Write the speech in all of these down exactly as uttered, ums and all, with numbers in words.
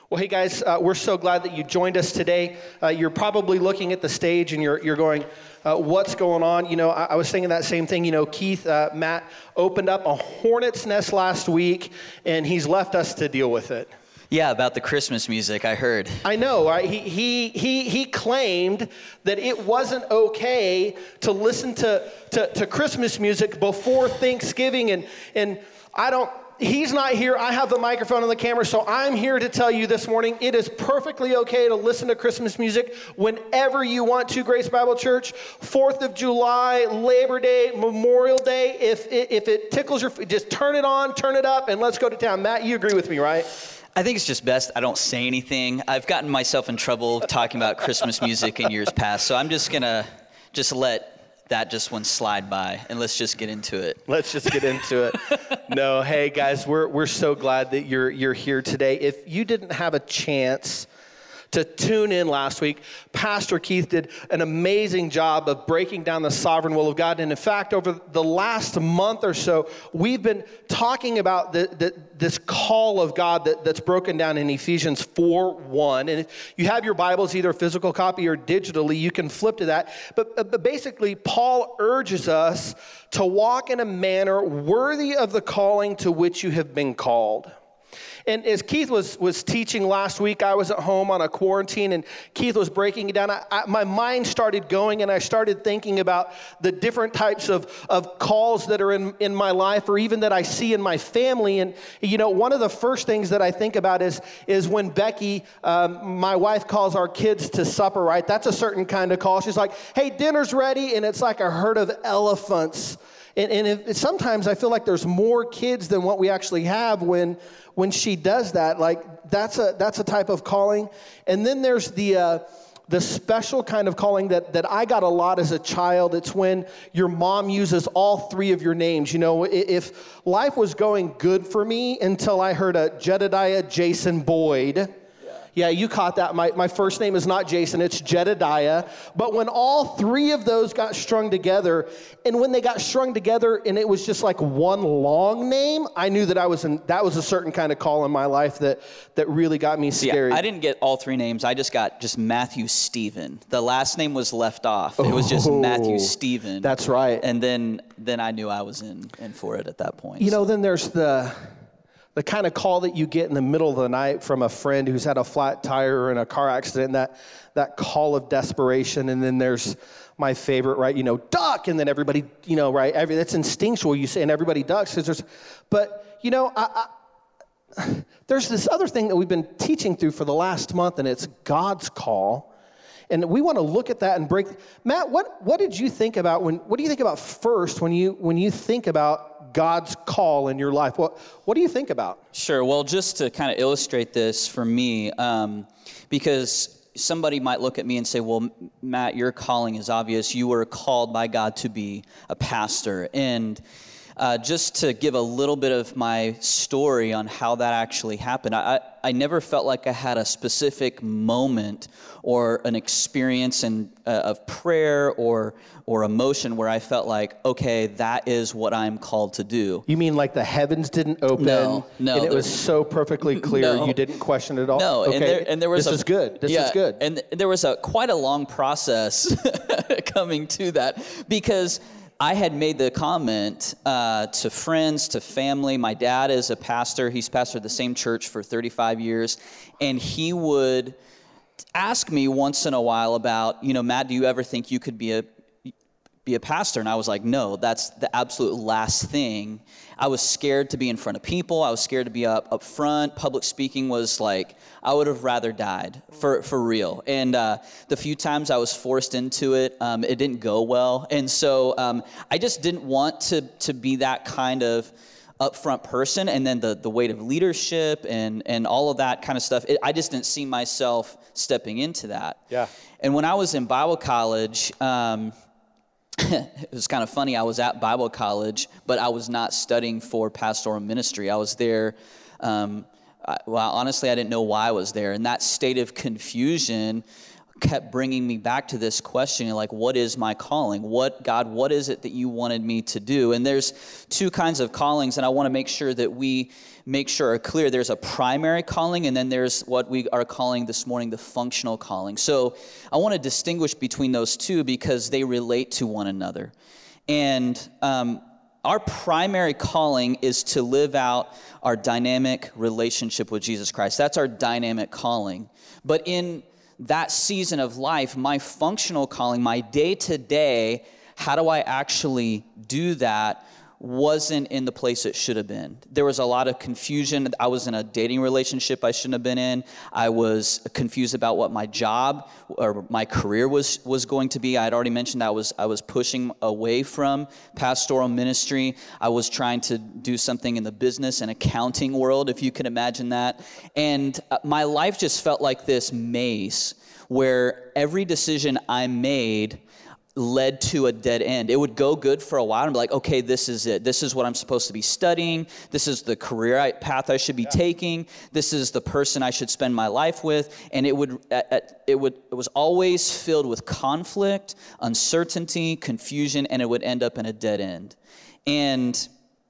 Well, hey guys, uh, we're so glad that you joined us today. Uh, you're probably looking at the stage and you're you're going, uh, what's going on? You know, I, I was thinking that same thing. You know, Keith, uh, Matt opened up a hornet's nest last week, and he's left us to deal with it. Yeah, about the Christmas music, I heard. I know, right? He he he he claimed that it wasn't okay to listen to to, to Christmas music before Thanksgiving, and and I don't. He's not here. I have the microphone and the camera, so I'm here to tell you this morning, it is perfectly okay to listen to Christmas music whenever you want to, Grace Bible Church. fourth of July, Labor Day, Memorial Day. If it, if it tickles your, just turn it on, turn it up, and let's go to town. Matt, you agree with me, right? I think it's just best I don't say anything. I've gotten myself in trouble talking about Christmas music in years past, so I'm just going to just let that just one slide by, and let's just get into it. Let's just get into it. No, hey guys, we're we're so glad that you're you're here today. If you didn't have a chance to tune in last week, Pastor Keith did an amazing job of breaking down the sovereign will of God. And in fact, over the last month or so, we've been talking about the, the, this call of God that, that's broken down in Ephesians four one. And if you have your Bibles, either physical copy or digitally, you can flip to that. But, but basically, Paul urges us to walk in a manner worthy of the calling to which you have been called. And as Keith was was teaching last week, I was at home on a quarantine, and Keith was breaking it down. I, I, my mind started going, and I started thinking about the different types of, of calls that are in, in my life, or even that I see in my family. And, you know, one of the first things that I think about is, is when Becky, um, my wife, calls our kids to supper, right? That's a certain kind of call. She's like, hey, dinner's ready, and it's like a herd of elephants. And, and if, sometimes I feel like there's more kids than what we actually have when when she does that. Like that's a that's a type of calling. And then there's the uh, the special kind of calling that that I got a lot as a child. It's when your mom uses all three of your names. You know, if life was going good for me until I heard a Jedediah Jason Boyd. Yeah, you caught that. My my first name is not Jason, it's Jedediah. But when all three of those got strung together, and when they got strung together and it was just like one long name, I knew that I was in, that was a certain kind of call in my life that that really got me scared. Yeah, I didn't get all three names. I just got just Matthew Stephen. The last name was left off. It was just Oh, Matthew Stephen. That's right. And then then I knew I was in, in for it at that point. You know, then there's the the kind of call that you get in the middle of the night from a friend who's had a flat tire or in a car accident, that that call of desperation. And then there's my favorite, right? You know, duck, and then everybody, you know, right? Every that's instinctual. You say, and everybody ducks because there's, but you know, I, I, there's this other thing that we've been teaching through for the last month, and it's God's call. And we want to look at that and break. Matt, what what did you think about when? What do you think about first when you when you think about God's call in your life? What what do you think about? Sure. Well, just to kind of illustrate this for me, um, because somebody might look at me and say, well, Matt, your calling is obvious. You were called by God to be a pastor. And uh, just to give a little bit of my story on how that actually happened, I, I never felt like I had a specific moment or an experience in, uh, of prayer or or emotion where I felt like, okay, that is what I'm called to do. You mean like the heavens didn't open? No, no. And it was so perfectly clear, No. you didn't question it at all? No, okay. and there, and there was this a, is good. This yeah, is good. And there was a quite a long process coming to that, because I had made the comment uh, to friends, to family. My dad is a pastor. He's pastored the same church for thirty-five years, and he would ask me once in a while about, you know, Matt, do you ever think you could be a be a pastor? And I was like, no, that's the absolute last thing. I was scared to be in front of people. I was scared to be up up front. Public speaking was like, I would have rather died, for for real. And uh, the few times I was forced into it, um, it didn't go well. And so um, I just didn't want to to be that kind of upfront person. And then the, the weight of leadership and, and all of that kind of stuff, it, I just didn't see myself stepping into that. Yeah. And when I was in Bible college, um, it was kind of funny. I was at Bible college, but I was not studying for pastoral ministry. I was there. Um, I, well, honestly, I didn't know why I was there. And that state of confusion kept bringing me back to this question, like, what is my calling? What, God, what is it that you wanted me to do? And there's two kinds of callings, and I want to make sure that we make sure are clear. There's a primary calling, and then there's what we are calling this morning the functional calling. So I want to distinguish between those two because they relate to one another. And um, our primary calling is to live out our dynamic relationship with Jesus Christ. That's our dynamic calling. But in that season of life, my functional calling, my day-to-day, how do I actually do that, wasn't in the place it should have been. There was a lot of confusion. I was in a dating relationship I shouldn't have been in. I was confused about what my job or my career was was going to be. I had already mentioned I was I was pushing away from pastoral ministry. I was trying to do something in the business and accounting world, if you can imagine that. And my life just felt like this maze where every decision I made led to a dead end. It would go good for a while and be like, okay, this is it. This is what I'm supposed to be studying. This is the career I, path I should be yeah. taking. This is the person I should spend my life with. And it would, it would, it was always filled with conflict, uncertainty, confusion, and it would end up in a dead end. And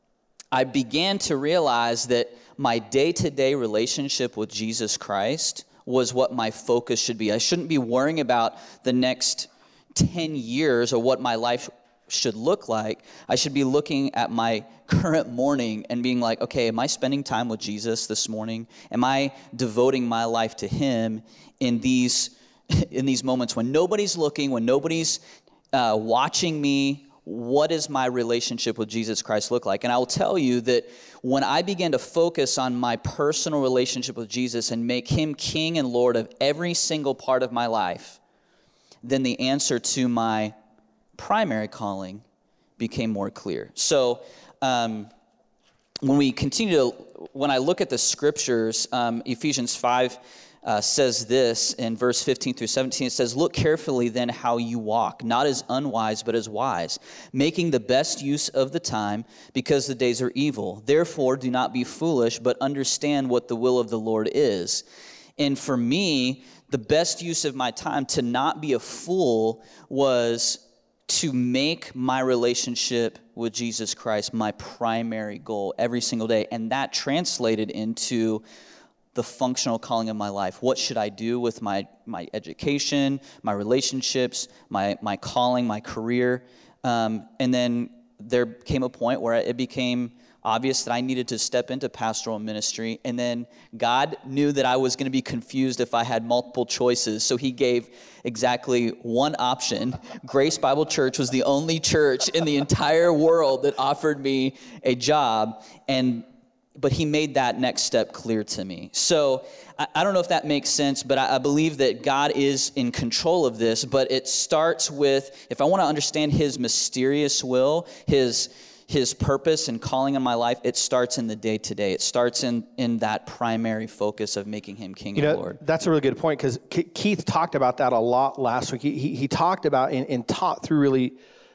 I began to realize that my day-to-day relationship with Jesus Christ was what my focus should be. I shouldn't be worrying about the next ten years or what my life should look like. I should be looking at my current morning and being like, okay, am I spending time with Jesus this morning? Am I devoting my life to him in these in these moments when nobody's looking, when nobody's uh, watching me? What does my relationship with Jesus Christ look like? And I will tell you that when I began to focus on my personal relationship with Jesus and make him King and Lord of every single part of my life, then the answer to my primary calling became more clear. So um, when we continue to, when I look at the scriptures, um, Ephesians five uh, says this in verse fifteen through seventeen. It says, "Look carefully then how you walk, not as unwise, but as wise, making the best use of the time, because the days are evil. Therefore, do not be foolish, but understand what the will of the Lord is." And for me, the best use of my time to not be a fool was to make my relationship with Jesus Christ my primary goal every single day. And that translated into the functional calling of my life. What should I do with my, my education, my relationships, my, my calling, my career? Um, and then there came a point where it became obvious that I needed to step into pastoral ministry. And then God knew that I was going to be confused if I had multiple choices. So he gave exactly one option. Grace Bible Church was the only church in the entire world that offered me a job. And but he made that next step clear to me. So I, I don't know if that makes sense, but I, I believe that God is in control of this. But it starts with, if I want to understand his mysterious will, his his purpose and calling in my life, it starts in the day-to-day. It starts in, in that primary focus of making him King you know, and Lord. That's a really good point, because Keith talked about that a lot last week. He, he, he talked about and, and taught through really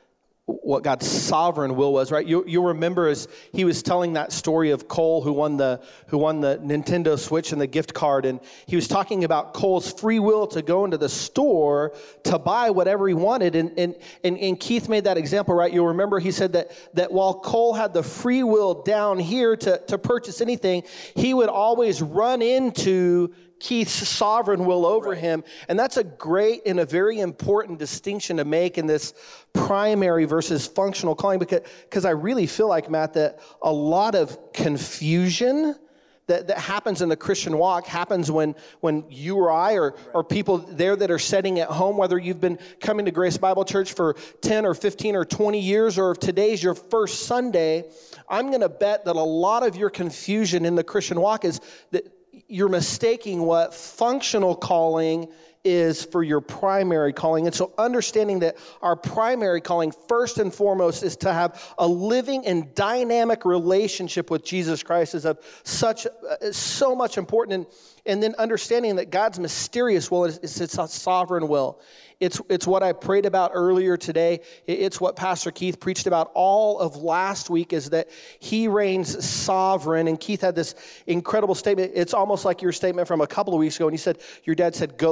what God's sovereign will was, right? You, you'll remember as he was telling that story of Cole who won the who won the Nintendo Switch and the gift card, and he was talking about Cole's free will to go into the store to buy whatever he wanted, and and and, and Keith made that example, right? You'll remember he said that that while Cole had the free will down here to, to purchase anything, he would always run into Keith's sovereign will over right. him. And that's a great and a very important distinction to make in this primary versus functional calling, because, because I really feel like, Matt, that a lot of confusion that, that happens in the Christian walk happens when, when you or I or, or people there that are sitting at home, whether you've been coming to Grace Bible Church for ten or fifteen or twenty years, or if today's your first Sunday, I'm going to bet that a lot of your confusion in the Christian walk is that you're mistaking what functional calling is for your primary calling. And so understanding that our primary calling, first and foremost, is to have a living and dynamic relationship with Jesus Christ is of such, uh, so much important. And, and then understanding that God's mysterious will is, is it's a sovereign will. It's, it's what I prayed about earlier today. It's what Pastor Keith preached about all of last week, is that he reigns sovereign. And Keith had this incredible statement. It's almost like your statement from a couple of weeks ago, and he said, your dad said, "Go mad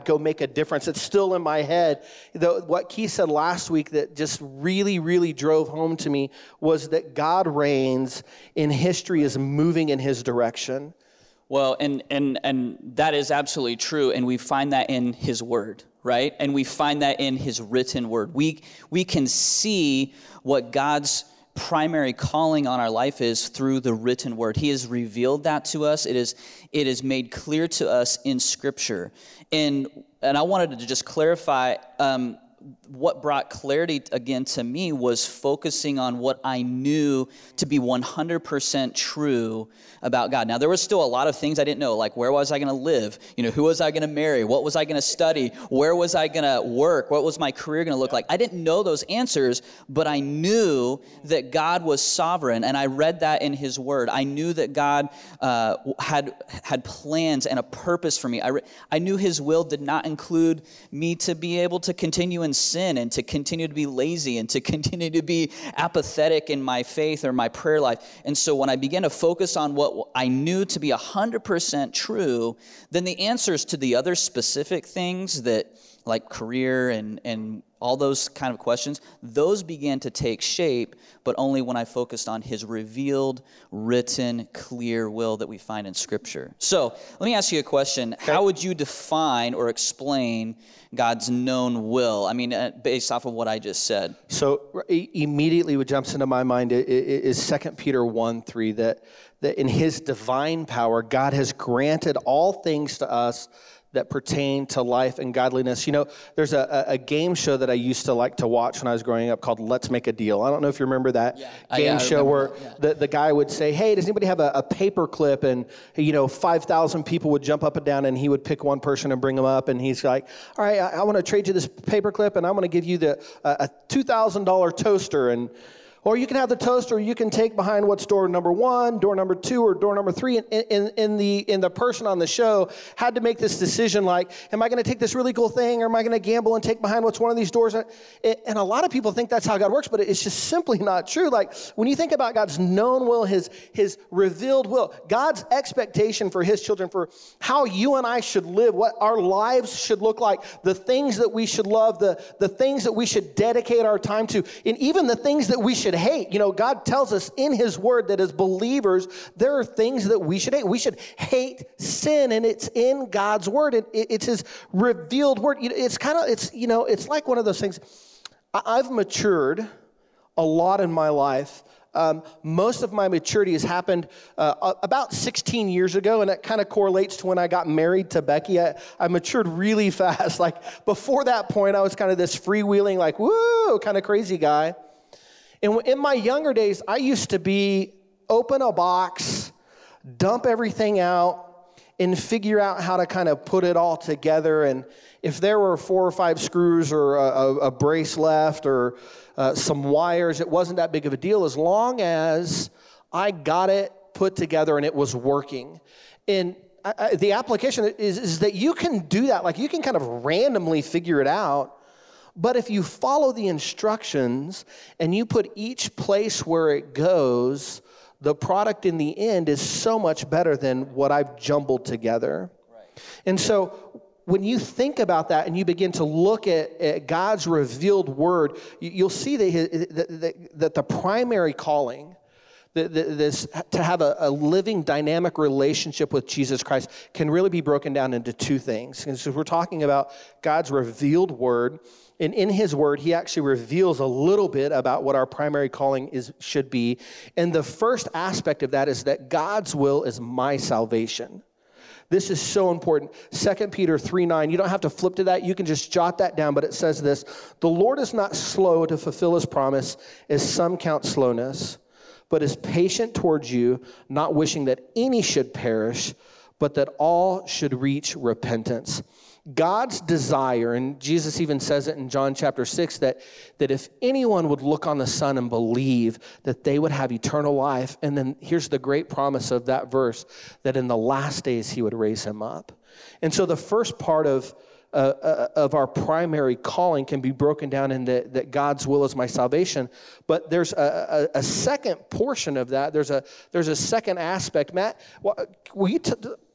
I'd go make a difference. It's still in my head. The, what Keith said last week that just really, really drove home to me was that God reigns and history is moving in his direction. Well, and and and that is absolutely true, and we find that in his word, right? And we find that in his written word. We we can see what God's primary calling on our life is through the written word. He has revealed that to us. It is it is made clear to us in Scripture. And and I wanted to just clarify, um, what brought clarity again to me was focusing on what I knew to be one hundred percent true about God. Now, there was still a lot of things I didn't know, like where was I going to live? You know, who was I going to marry? What was I going to study? Where was I going to work? What was my career going to look like? I didn't know those answers, but I knew that God was sovereign, and I read that in his word. I knew that God uh, had had plans and a purpose for me. I, re- I knew his will did not include me to be able to continue in sin and to continue to be lazy and to continue to be apathetic in my faith or my prayer life. And so when I began to focus on what I knew to be one hundred percent true, then the answers to the other specific things that like career and, and all those kind of questions, those began to take shape, but only when I focused on his revealed, written, clear will that we find in Scripture. So let me ask you a question. Okay. How would you define or explain God's known will? I mean, uh, based off of what I just said. So immediately what jumps into my mind is Second Peter one three, that, that in his divine power, God has granted all things to us that pertain to life and godliness. You know, there's a, a game show that I used to like to watch when I was growing up called Let's Make a Deal. I don't know if you remember that yeah. game uh, yeah, show where yeah. the, the guy would say, hey, does anybody have a, a paper clip? And, you know, five thousand people would jump up and down and he would pick one person and bring them up. And he's like, all right, I, I want to trade you this paper clip and I'm going to give you the uh, a two thousand dollars toaster. And or you can have the toaster, or you can take behind what's door number one, door number two, or door number three. And, and, and, the, and the person on the show had to make this decision like, am I going to take this really cool thing, or am I going to gamble and take behind what's one of these doors? And a lot of people think that's how God works, but it's just simply not true. Like, when you think about God's known will, his, his revealed will, God's expectation for his children, for how you and I should live, what our lives should look like, the things that we should love, the, the things that we should dedicate our time to, and even the things that we should hate. You know, God tells us in his word that as believers, there are things that we should hate. We should hate sin, and it's in God's word. It, it, it's his revealed word. It's kind of, it's, you know, it's like one of those things. I've matured a lot in my life. Um, most of my maturity has happened uh, about sixteen years ago, and that kind of correlates to when I got married to Becky. I, I matured really fast. Like, before that point, I was kind of this freewheeling, like, woo, kind of crazy guy. And in my younger days, I used to be open a box, dump everything out, and figure out how to kind of put it all together. And if there were four or five screws or a, a brace left or uh, some wires, it wasn't that big of a deal as long as I got it put together and it was working. And I, I, the application is, is that you can do that. Like, you can kind of randomly figure it out. But if you follow the instructions and you put each place where it goes, the product in the end is so much better than what I've jumbled together. Right. And so when you think about that and you begin to look at, at God's revealed word, you, you'll see that, his, that, that the primary calling, the, the, this to have a, a living, dynamic relationship with Jesus Christ can really be broken down into two things. And so we're talking about God's revealed word. And in his word, he actually reveals a little bit about what our primary calling is should be. And the first aspect of that is that God's will is my salvation. This is so important. Second Peter three nine, you don't have to flip to that. You can just jot that down, but it says this: the Lord is not slow to fulfill his promise, as some count slowness, but is patient towards you, not wishing that any should perish, but that all should reach repentance. God's desire, and Jesus even says it in John chapter six, that, that if anyone would look on the Son and believe, that they would have eternal life. And then here's the great promise of that verse, that in the last days he would raise him up. And so the first part of uh, uh, of our primary calling can be broken down into that God's will is my salvation. But there's a, a, a second portion of that. There's a there's a second aspect. Matt, will you t-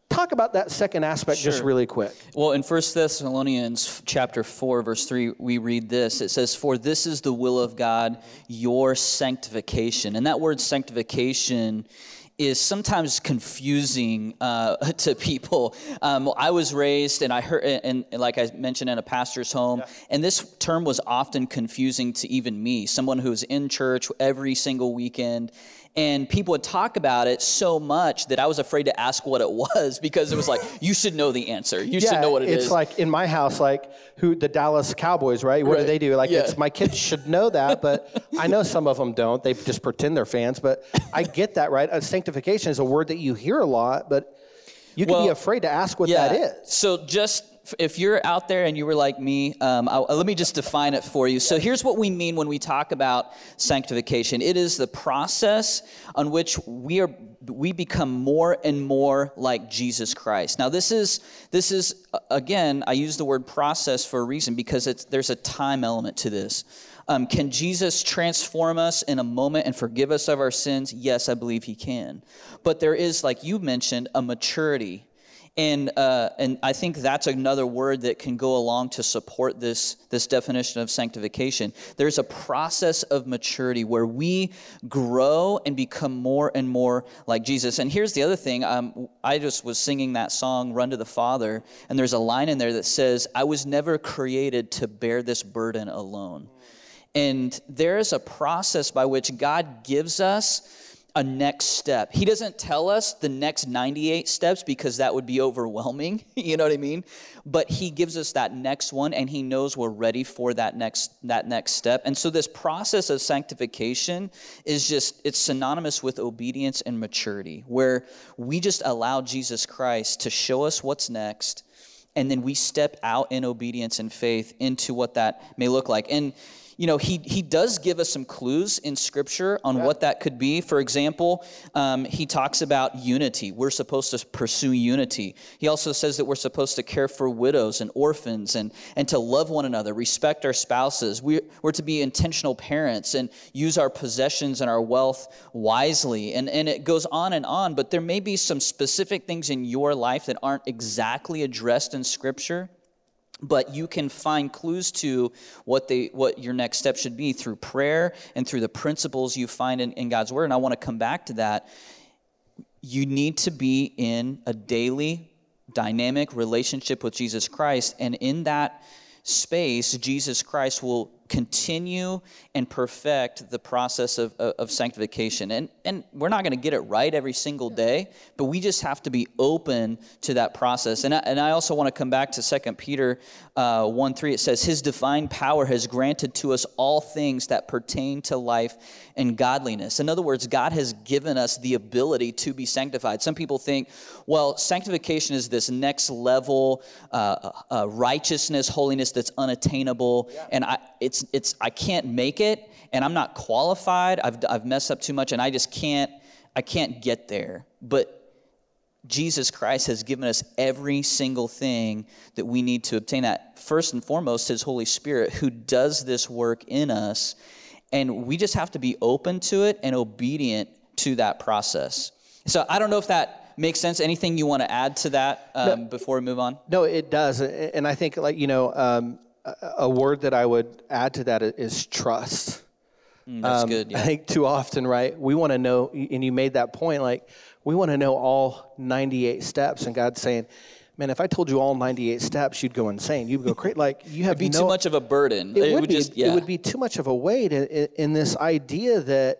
talk about that second aspect Sure. just really quick. Well, in First Thessalonians chapter four, verse three, we read this. It says, "For this is the will of God, your sanctification." And that word sanctification is sometimes confusing uh, to people. Um, I was raised, and I heard, and, and like I mentioned, in a pastor's home, yeah. and this term was often confusing to even me, someone who's in church every single weekend. And people would talk about it so much that I was afraid to ask what it was, because it was like, you should know the answer. You yeah, should know what it it's is. It's like in my house, like who the Dallas Cowboys, right? What right. do they do? Like, yeah. it's my kids should know that, but I know some of them don't. They just pretend they're fans, but I get that, right? Uh, sanctification is a word that you hear a lot, but you can well, be afraid to ask what yeah. that is. So just if you're out there and you were like me, um, I'll, let me just define it for you. So here's what we mean when we talk about sanctification. It is the process on which we are we become more and more like Jesus Christ. Now this is this is again, I use the word process for a reason, because it's there's a time element to this. Um, can Jesus transform us in a moment and forgive us of our sins? Yes, I believe he can. But there is, like you mentioned, a maturity. And uh, and I think that's another word that can go along to support this, this definition of sanctification. There's a process of maturity where we grow and become more and more like Jesus. And here's the other thing. Um, I just was singing that song, Run to the Father, and there's a line in there that says, I was never created to bear this burden alone. And there's a process by which God gives us a next step. He doesn't tell us the next ninety-eight steps, because that would be overwhelming. You know what I mean? But he gives us that next one, and he knows we're ready for that next that next step. And so this process of sanctification is just, it's synonymous with obedience and maturity, where we just allow Jesus Christ to show us what's next, and then we step out in obedience and faith into what that may look like. And you know, he he does give us some clues in Scripture on yeah. what that could be. For example, um, he talks about unity. We're supposed to pursue unity. He also says that we're supposed to care for widows and orphans, and, and to love one another, respect our spouses. We're, we're to be intentional parents and use our possessions and our wealth wisely. And, and it goes on and on, but there may be some specific things in your life that aren't exactly addressed in Scripture, but you can find clues to what they what your next step should be through prayer and through the principles you find in, in God's Word. And I want to come back to that. You need to be in a daily, dynamic relationship with Jesus Christ. And in that space, Jesus Christ will continue and perfect the process of, of, of sanctification. And, and we're not going to get it right every single day, but we just have to be open to that process. And I, and I also want to come back to Second Peter uh, one three. It says, his divine power has granted to us all things that pertain to life and godliness. In other words, God has given us the ability to be sanctified. Some people think, well, sanctification is this next level uh, uh, righteousness, holiness that's unattainable. Yeah. And I, it's It's I can't make it, and I'm not qualified. I've I've messed up too much, and I just can't I can't get there. But Jesus Christ has given us every single thing that we need to obtain that. First and foremost, his Holy Spirit, who does this work in us, and we just have to be open to it and obedient to that process. So I don't know if that makes sense. Anything you want to add to that um, no, before we move on? No, it does, and I think, like you know. Um, A word that I would add to that is trust. Mm, that's um, good. Yeah. I think too often, right, we want to know, and you made that point, like, we want to know all ninety-eight steps, and God's saying, man, if I told you all ninety-eight steps, you'd go insane. You'd go crazy. Like, you have It'd be no, too much of a burden. It, it would, would be, just, yeah. It would be too much of a weight in, in, in this idea that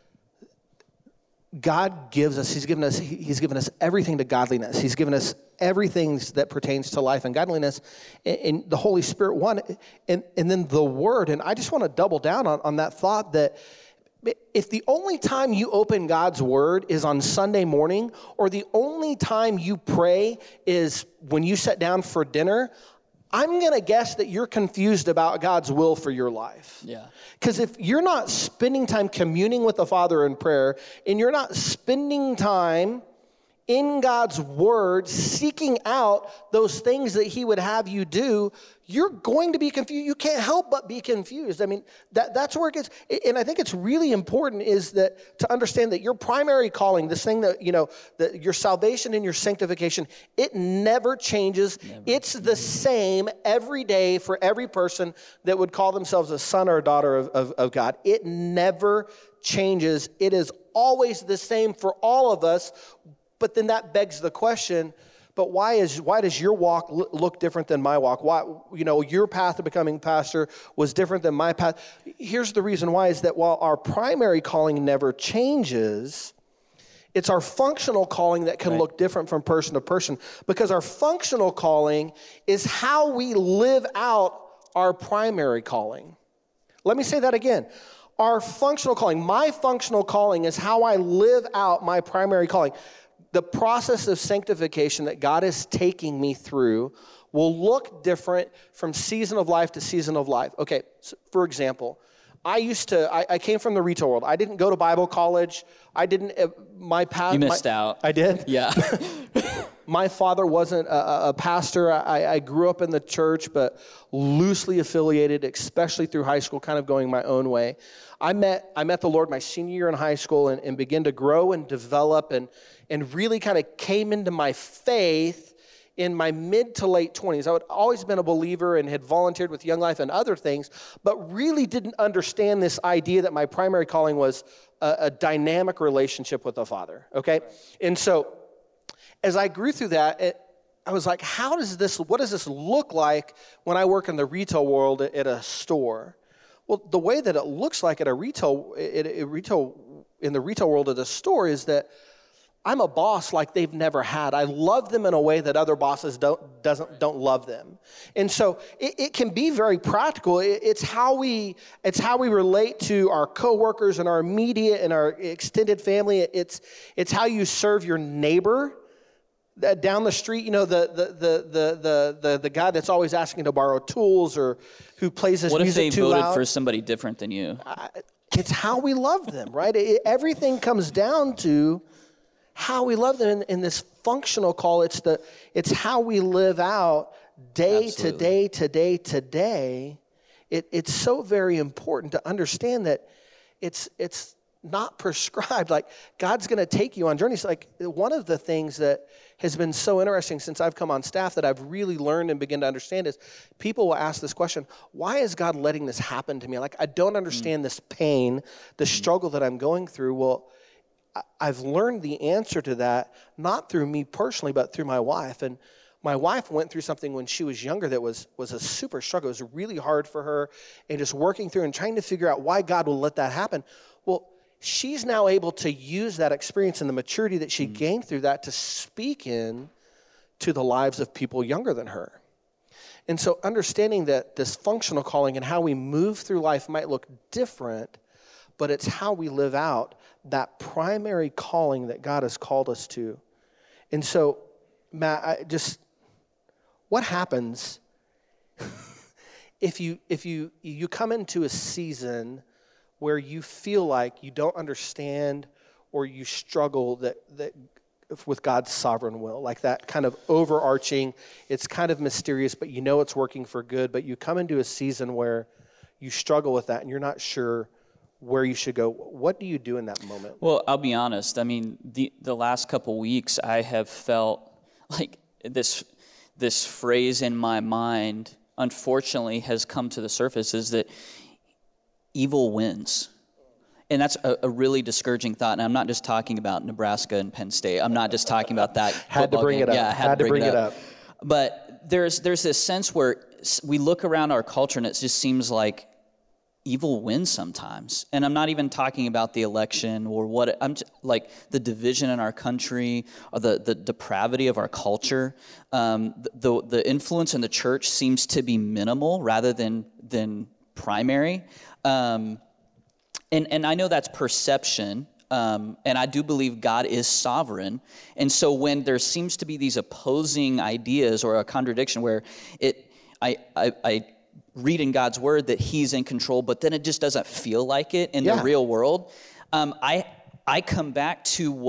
God gives us, he's given us, he's given us everything to godliness. He's given us everything that pertains to life and godliness, and, and the Holy Spirit one, and, and then the Word. And I just want to double down on, on that thought that if the only time you open God's Word is on Sunday morning, or the only time you pray is when you sit down for dinner, I'm going to guess that you're confused about God's will for your life. Yeah. Because if you're not spending time communing with the Father in prayer, and you're not spending time in God's word, seeking out those things that he would have you do, you're going to be confused. You can't help but be confused. I mean, that, that's where it gets, and I think it's really important is that to understand that your primary calling, this thing that, you know, that your salvation and your sanctification, it never changes. Never. It's the same every day for every person that would call themselves a son or a daughter of, of, of God. It never changes. It is always the same for all of us. But then that begs the question, but why is why does your walk look different than my walk? Why, you know, your path to becoming pastor was different than my path. Here's the reason why is that while our primary calling never changes, it's our functional calling that can right. look different from person to person, because our functional calling is how we live out our primary calling. Let me say that again. Our functional calling, my functional calling is how I live out my primary calling. The process of sanctification that God is taking me through will look different from season of life to season of life. Okay, so for example, I used to, I, I came from the retail world. I didn't go to Bible college. I didn't, uh, my path. You missed my, out. I did? Yeah. My father wasn't a, a pastor. I, I grew up in the church, but loosely affiliated, especially through high school, kind of going my own way. I met I met the Lord my senior year in high school and, and began to grow and develop and, and really kind of came into my faith in my mid to late twenties. I had always been a believer and had volunteered with Young Life and other things, but really didn't understand this idea that my primary calling was a, a dynamic relationship with the Father, okay? And so as I grew through that, it, I was like, how does this, what does this look like when I work in the retail world at, at a store? Well, the way that it looks like at a retail, at a retail in the retail world at a store is that I'm a boss like they've never had. I love them in a way that other bosses don't doesn't don't love them, and so it, it can be very practical. It, it's how we it's how we relate to our coworkers and our immediate and our extended family. It's it's how you serve your neighbor down the street, you know, the the the the the the guy that's always asking to borrow tools or who plays his music too loud. What if they voted for somebody different than you? I, it's how we love them, right? It, everything comes down to how we love them in, in this functional call. It's the it's how we live out day Absolutely. to day to day to day. It, it's so very important to understand that it's it's not prescribed. Like, God's going to take you on journeys. Like, one of the things that has been so interesting since I've come on staff that I've really learned and begun to understand is people will ask this question, why is God letting this happen to me? Like, I don't understand mm. this pain, the mm. struggle that I'm going through. Well, I've learned the answer to that, not through me personally, but through my wife. And my wife went through something when she was younger that was was a super struggle. It was really hard for her, and just working through and trying to figure out why God will let that happen. Well, she's now able to use that experience and the maturity that she mm. gained through that to speak in to the lives of people younger than her. And so understanding that this functional calling and how we move through life might look different, but it's how we live out that primary calling that God has called us to. And so, Matt, I just, what happens if you if you you come into a season where you feel like you don't understand or you struggle that that with God's sovereign will, like that kind of overarching, it's kind of mysterious, but you know it's working for good, but you come into a season where you struggle with that and you're not sure where you should go. What do you do in that moment? Well, I'll be honest. I mean, the the last couple weeks, I have felt like this this phrase in my mind, unfortunately, has come to the surface, is that evil wins. And that's a, a really discouraging thought. And I'm not just talking about Nebraska and Penn State. I'm not just talking about that. Had to bring game. it up. Yeah, I had, had to bring, bring it, up. it up. But there's there's this sense where we look around our culture and it just seems like evil wins sometimes. And I'm not even talking about the election or what, I'm just, like the division in our country or the, the depravity of our culture. Um, the, the influence in the church seems to be minimal rather than, than primary. Um, and, and I know that's perception. Um, and I do believe God is sovereign. And so when there seems to be these opposing ideas or a contradiction where it, I, I, I read in God's word that he's in control, but then it just doesn't feel like it in yeah. the real world. Um, I I come back to what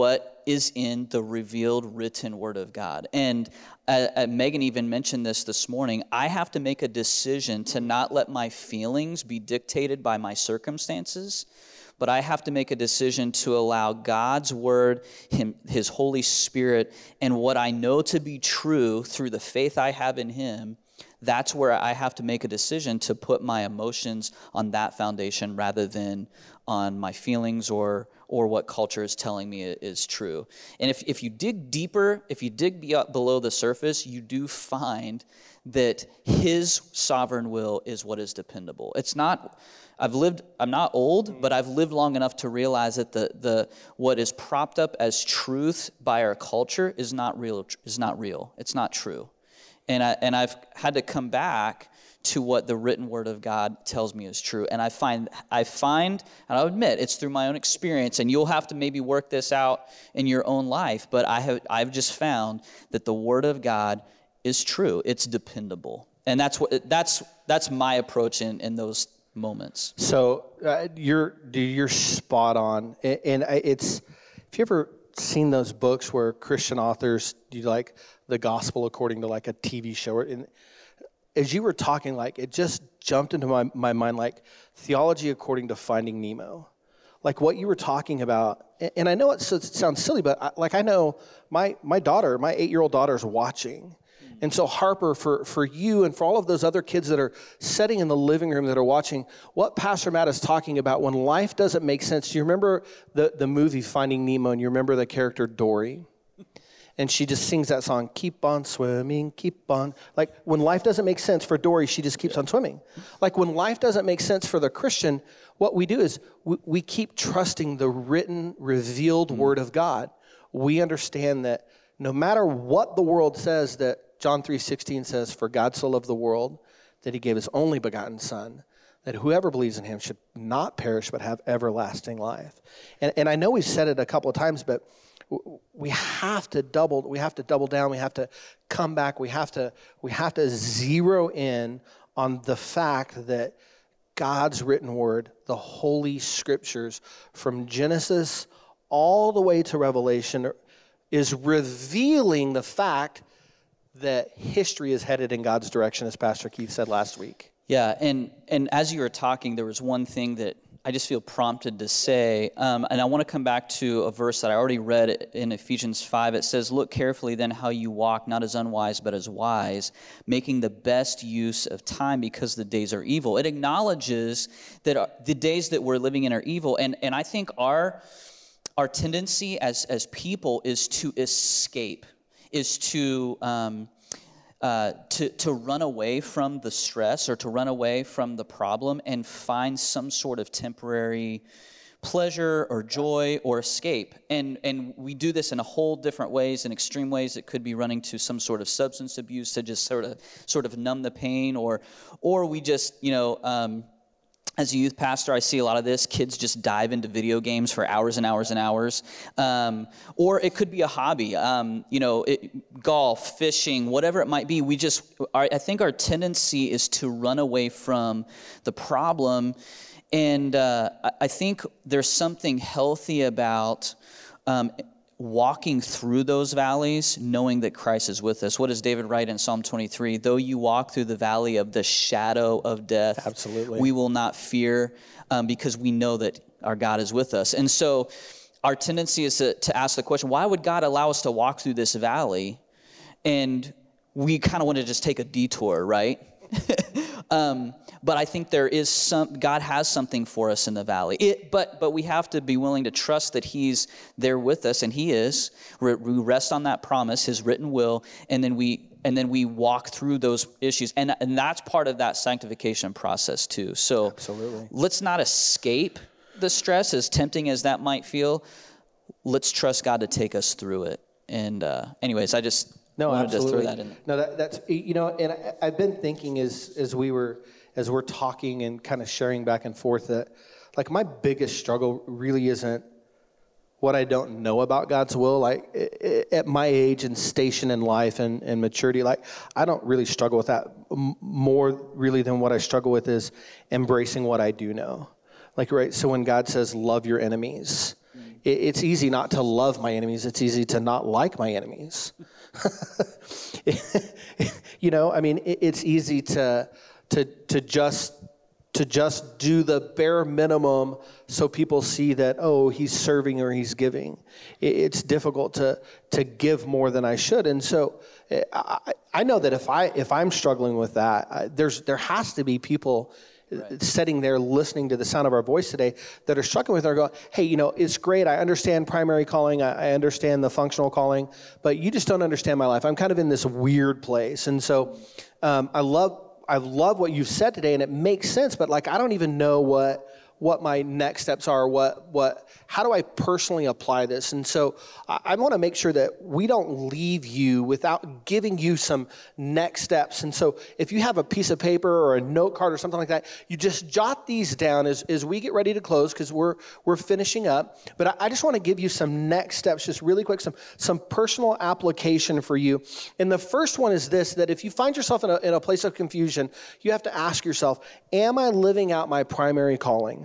is in the revealed written word of God. And uh, uh, Megan even mentioned this this morning. I have to make a decision to not let my feelings be dictated by my circumstances, but I have to make a decision to allow God's word, him, his Holy Spirit, and what I know to be true through the faith I have in him. That's where I have to make a decision to put my emotions on that foundation rather than on my feelings or or what culture is telling me is true. And if, if you dig deeper, if you dig below the surface, you do find that his sovereign will is what is dependable. It's not, I've lived, I'm not old, but I've lived long enough to realize that the the what is propped up as truth by our culture is not real, is not real. It's not true. And I and I've had to come back to what the written word of God tells me is true. And I find, I find, and I'll admit, it's through my own experience, and you'll have to maybe work this out in your own life, but I have, I've just found that the word of God is true. It's dependable. And that's what, that's, that's my approach in, in those moments. So uh, you're, you're spot on. And it's, if you ever seen those books where Christian authors do like the gospel according to like a T V show, and as you were talking, like, it just jumped into my, my mind, like, theology according to Finding Nemo. Like, what you were talking about, and I know it sounds silly, but, I, like, I know my my daughter, my eight-year-old daughter is watching. And so, Harper, for, for you and for all of those other kids that are sitting in the living room that are watching, what Pastor Matt is talking about, when life doesn't make sense, do you remember the, the movie Finding Nemo, and you remember the character Dory? And she just sings that song, keep on swimming, keep on. Like, when life doesn't make sense for Dory, she just keeps on swimming. Like, when life doesn't make sense for the Christian, what we do is we, we keep trusting the written, revealed mm-hmm. word of God. We understand that no matter what the world says, that John three sixteen says, for God so loved the world that he gave his only begotten son, that whoever believes in him should not perish but have everlasting life. And, and I know we've said it a couple of times, but we have to double, we have to double down, we have to come back, we have to, we have to zero in on the fact that God's written word, the Holy Scriptures, from Genesis all the way to Revelation, is revealing the fact that history is headed in God's direction, as Pastor Keith said last week. Yeah, and, and as you were talking, there was one thing that I just feel prompted to say, um, and I want to come back to a verse that I already read in Ephesians five. It says, look carefully then how you walk, not as unwise, but as wise, making the best use of time because the days are evil. It acknowledges that the days that we're living in are evil, and, and I think our, our tendency as, as people is to escape, is to... Um, Uh, to, to run away from the stress or to run away from the problem and find some sort of temporary pleasure or joy or escape. And and we do this in a whole different ways, in extreme ways. It could be running to some sort of substance abuse to just sort of sort of numb the pain, or or we just, you know, um, as a youth pastor, I see a lot of this. Kids just dive into video games for hours and hours and hours. Um, or it could be a hobby, um, you know, it, golf, fishing, whatever it might be. We just, our, I think our tendency is to run away from the problem. And uh, I think there's something healthy about um, walking through those valleys, knowing that Christ is with us. What does David write in Psalm twenty-three? Though you walk through the valley of the shadow of death, absolutely, we will not fear, um, because we know that our God is with us. And so our tendency is to, to ask the question, why would God allow us to walk through this valley? And we kind of want to just take a detour, right? um, but I think there is some, God has something for us in the valley. It, but but we have to be willing to trust that he's there with us, and he is. We rest on that promise, his written will, and then we and then we walk through those issues. And, and that's part of that sanctification process too. So absolutely, let's not escape the stress, as tempting as that might feel. Let's trust God to take us through it. And uh, anyways, I just no, wanted absolutely. to throw that in. No, that, that's, you know, and I, I've been thinking as as we were as we're talking and kind of sharing back and forth that, like, my biggest struggle really isn't what I don't know about God's will. Like, at my age and station in life and, and maturity, like, I don't really struggle with that. More really than what I struggle with is embracing what I do know. Like, right, so when God says, love your enemies, it, it's easy not to love my enemies. It's easy to not like my enemies. You know, I mean, it, it's easy to to to just to just do the bare minimum so people see that, oh, he's serving or he's giving. It, it's difficult to to give more than I should, and so I, I know that if I if I'm struggling with that, I, there's there has to be people. Right. Sitting there listening to the sound of our voice today that are struggling with it are going, hey, you know, it's great. I understand primary calling. I, I understand the functional calling, but you just don't understand my life. I'm kind of in this weird place. And so um, I love I love what you've said today, and it makes sense, but like I don't even know what what my next steps are, what what how do I personally apply this? And so I, I want to make sure that we don't leave you without giving you some next steps. And so if you have a piece of paper or a note card or something like that, you just jot these down as, as we get ready to close, because we're we're finishing up. But I, I just want to give you some next steps, just really quick, some some personal application for you. And the first one is this, that if you find yourself in a, in a place of confusion, you have to ask yourself, am I living out my primary calling?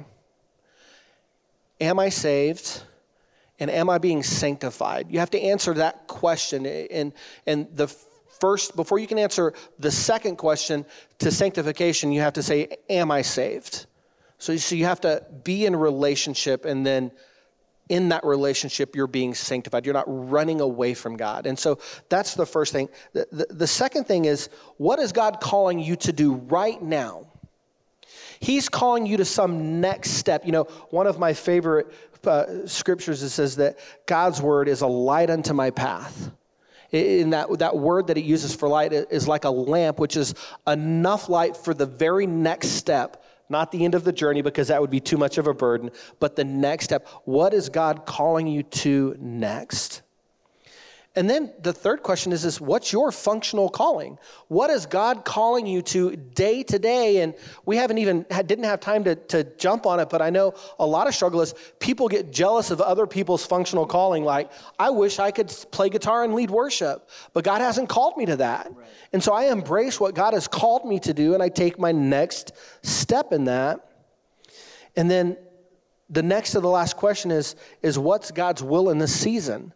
Am I saved? And am I being sanctified? You have to answer that question. And, and the first, before you can answer the second question to sanctification, you have to say, am I saved? So, so you have to be in a relationship, and then in that relationship, you're being sanctified. You're not running away from God. And so that's the first thing. The, the, the second thing is, what is God calling you to do right now? He's calling you to some next step. You know, one of my favorite uh, scriptures, it says that God's word is a light unto my path. In that, that word that it uses for light is like a lamp, which is enough light for the very next step, not the end of the journey, because that would be too much of a burden, but the next step. What is God calling you to next? And then the third question is this, what's your functional calling? What is God calling you to day to day? And we haven't even, didn't have time to, to jump on it, but I know a lot of struggle is people get jealous of other people's functional calling. Like, I wish I could play guitar and lead worship, but God hasn't called me to that. Right. And so I embrace what God has called me to do, and I take my next step in that. And then the next to the last question is, is what's God's will in this season?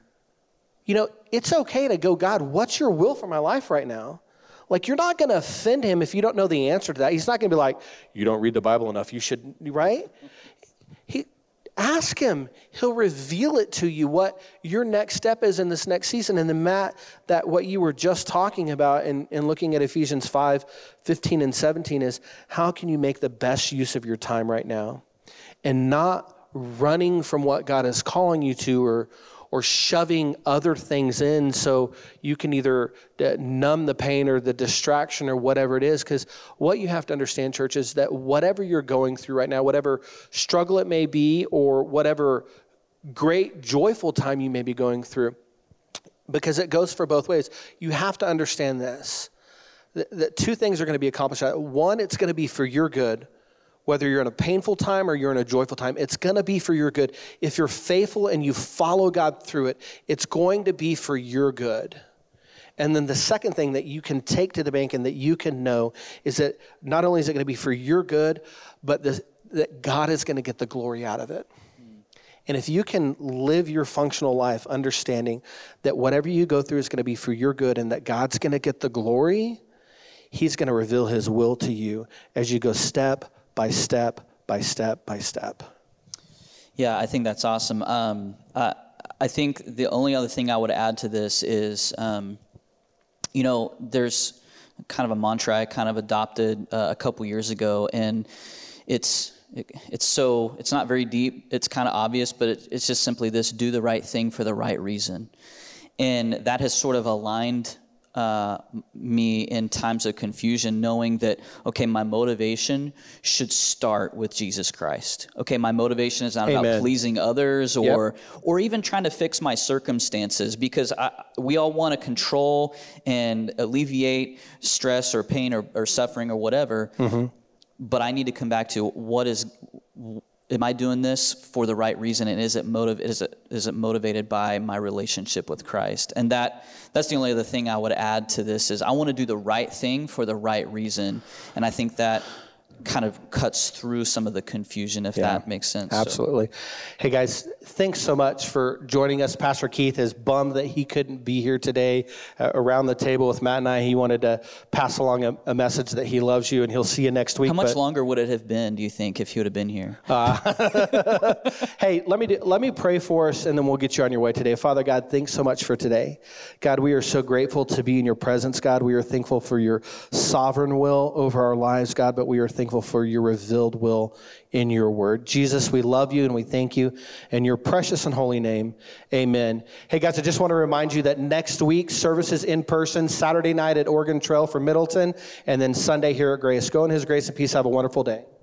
You know, it's okay to go, God, what's your will for my life right now? Like, you're not going to offend him if you don't know the answer to that. He's not going to be like, you don't read the Bible enough. You should, right? He, ask him. He'll reveal it to you, what your next step is in this next season. And then, Matt, that what you were just talking about in, in looking at Ephesians five, fifteen and seventeen is, how can you make the best use of your time right now? And not running from what God is calling you to, or or shoving other things in so you can either numb the pain or the distraction or whatever it is. Because what you have to understand, church, is that whatever you're going through right now, whatever struggle it may be, or whatever great joyful time you may be going through, because it goes for both ways, you have to understand this, that, that two things are going to be accomplished. One, it's going to be for your good. Whether you're in a painful time or you're in a joyful time, it's going to be for your good. If you're faithful and you follow God through it, it's going to be for your good. And then the second thing that you can take to the bank and that you can know is that not only is it going to be for your good, but the, that God is going to get the glory out of it. And if you can live your functional life understanding that whatever you go through is going to be for your good and that God's going to get the glory, he's going to reveal his will to you as you go step by step, by step, by step. Yeah, I think that's awesome. Um, uh, I think the only other thing I would add to this is, um, you know, there's kind of a mantra I kind of adopted uh, a couple years ago, and it's it, it's so, it's not very deep, it's kind of obvious, but it, it's just simply this: do the right thing for the right reason. And that has sort of aligned Uh, me in times of confusion, knowing that, okay, my motivation should start with Jesus Christ. Okay, my motivation is not Amen. About pleasing others or yep. or even trying to fix my circumstances, because I, we all want to control and alleviate stress or pain or, or suffering or whatever, mm-hmm. but I need to come back to what is... Am I doing this for the right reason, and is it motive? Is it is it motivated by my relationship with Christ? And that that's the only other thing I would add to this is I want to do the right thing for the right reason, and I think that kind of cuts through some of the confusion, if yeah, that makes sense. Absolutely. So. Hey guys, thanks so much for joining us. Pastor Keith is bummed that he couldn't be here today uh, around the table with Matt and I. He wanted to pass along a, a message that he loves you and he'll see you next week. How much but, longer would it have been, do you think, if he would have been here? Uh, hey, let me do, let me pray for us and then we'll get you on your way today. Father God, thanks so much for today. God, we are so grateful to be in your presence. God, we are thankful for your sovereign will over our lives, God, but we are thankful for your revealed will in your word. Jesus, we love you and we thank you in your precious and holy name. Amen. Hey guys, I just want to remind you that next week service is in person, Saturday night at Oregon Trail for Middleton, and then Sunday here at Grace. Go in his grace and peace. Have a wonderful day.